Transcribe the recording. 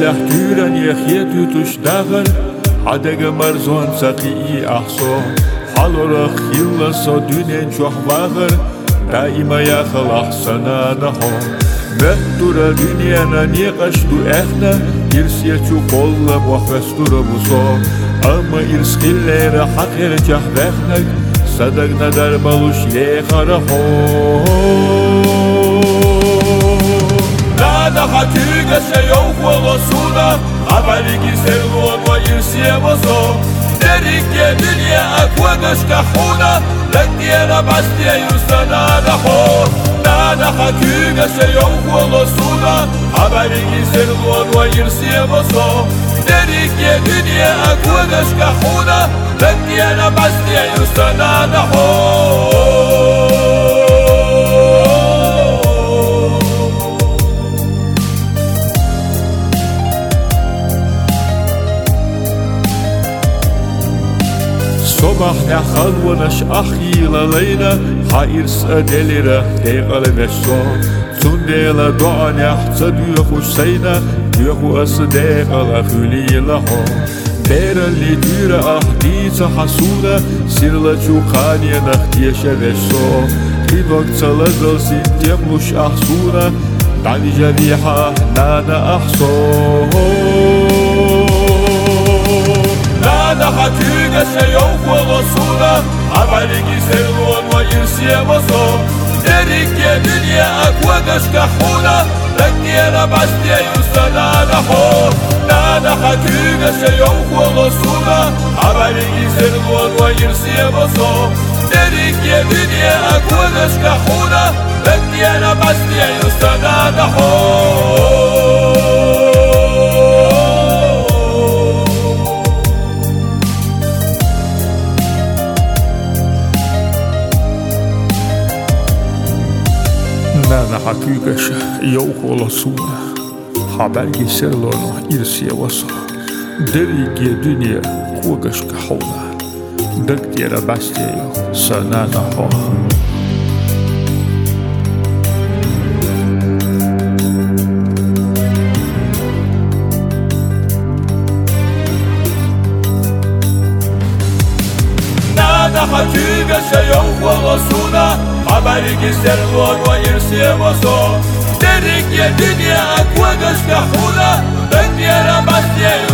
لحتورن يخيتو تشتغل عدق مرزون سقي أحصو حلو خلص دنيا شوح باغر دائما يخل أحسنا نحو مهدورة دنيا نيقشتو احنا يرسيتو قول وحفستورة بصو أما يرسخلير حقير جحبخنك صدقنا در ملوش يخرحو Nada hatiga se yok olasuna Haberiki sevon ve irsiyemozo Derike dünya akvagas kahuna Lekdiera bastia yustana daho Nada hatiga se yok olasuna Haberiki sevon ve irsiyemozo Derike dünya akvagas kahuna Lekdiera bastia yustana daho صبح خلونش أخيل لينا حيرس أدلرة تيغل بشو سنديلا دعان يحتدو خوش سينا يخو أصديق الأخولي لحو بير اللي دير أحديث حسونا سيرلا شوقانيا نختيش بشو خيبك تلزل سنتيقلوش أحسونا دعني جريحة نانا أحسو Nada hatiga se yok olasuna Haberiki sevon ve irsiyemozo Derike dünya akvagas kahuna Lekdiera bastia yustana daho Nada hatiga se yok olasuna Haberiki sevon ve irsiyemozo Derike dünya akvagas kahuna Lekdiera bastia yustana daho Nada hatigash yok olasuna Habergi serlono irsiyemozo Derike dünya akvagas kahuna Lekdiera bastia yustana daho Hatiga se yok olasuna Haberiki serlon ve irsiyemozo Derike dünya akvagas kahuna Lekdiera bastia